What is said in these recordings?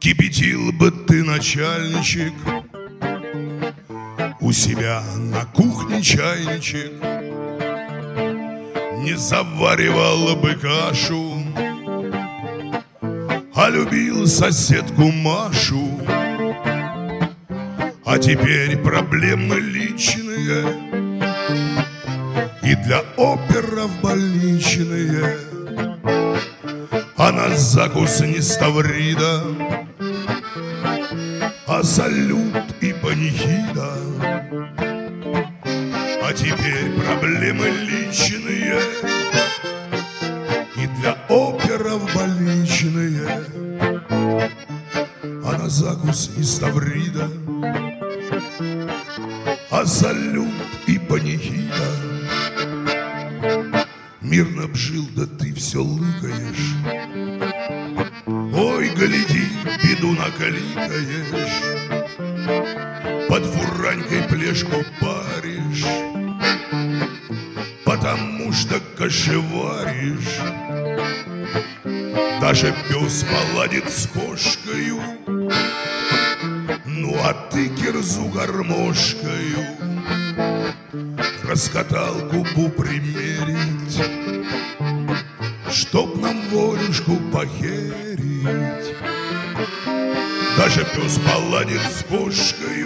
Кипятил бы ты, начальничек, у себя на кухне чайничек, не заваривал бы кашу, а любил соседку Машу. А теперь проблемы личные и для оперов больничные, а на закус не ставрида, а салют и панихида. А теперь проблемы личные и для оперов больничные, а на закус не ставрида, а салют и панихида. Мирно б жил, да ты все лыкаешь. Ой, гляди, беду накликаешь. Под фуранькой плешку паришь, потому что кошеваришь. Даже пес поладит с кошкою, ну а ты кирзу гармошкою раскатал губу примерить, чтоб нам волюшку похерить. Даже пес поладит с кошкою,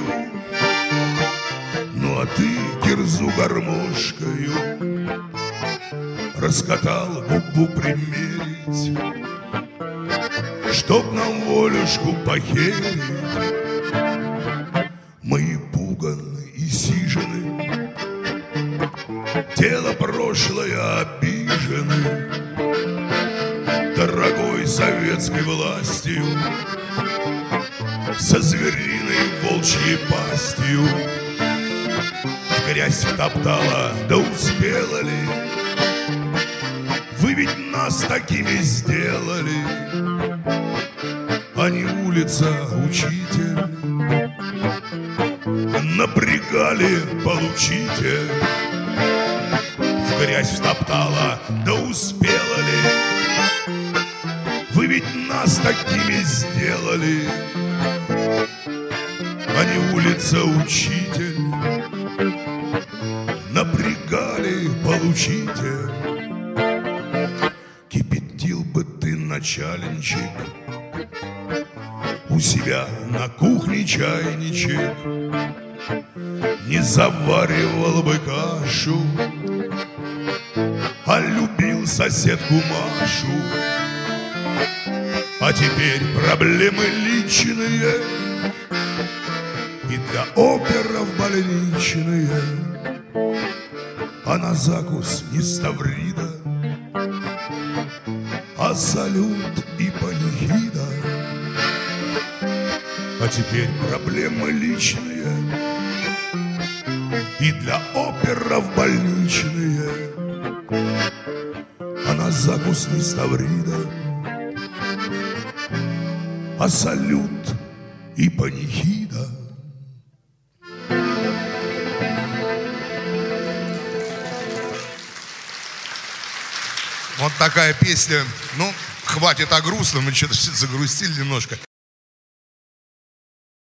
ну а ты кирзу гармошкою раскатал губу примерить, чтоб нам волюшку похерить. Мы пуганы и сижены, тело прошлое обижены дорогой советской властью, со звериной волчьей пастью. В грязь втоптала, да успела ли? Вы ведь нас такими сделали, а не улица, учитель. Напрягали, получите. В грязь втоптала, да успела ли? Вы ведь нас такими сделали, а не улица, учитель. Напрягали, получите. Кипятил бы ты, начальничек, у себя на кухне чайничек, не заваривал бы кашу, а любил соседку Машу. А теперь проблемы личные и для оперов больничные, а на закус не ставрида, а салют и панихида. А теперь проблемы личные и для оперов больничные, а на закус не ставрида, а салют и панихида. Вот такая песня. Ну, хватит о грустном, мы что-то загрустили немножко.